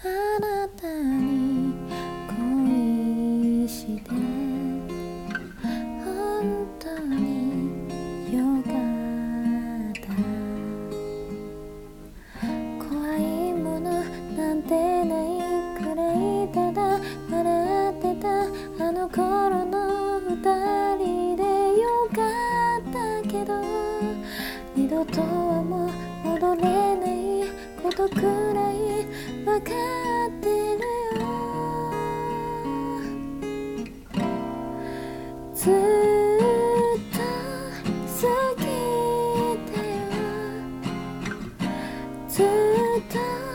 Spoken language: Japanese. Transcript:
あなたに恋して本当によかった怖いものなんてないくらいただ笑ってたあの頃の二人でよかったけど二度とはもう戻れないことくらい分かってるよずっと好きだよずっと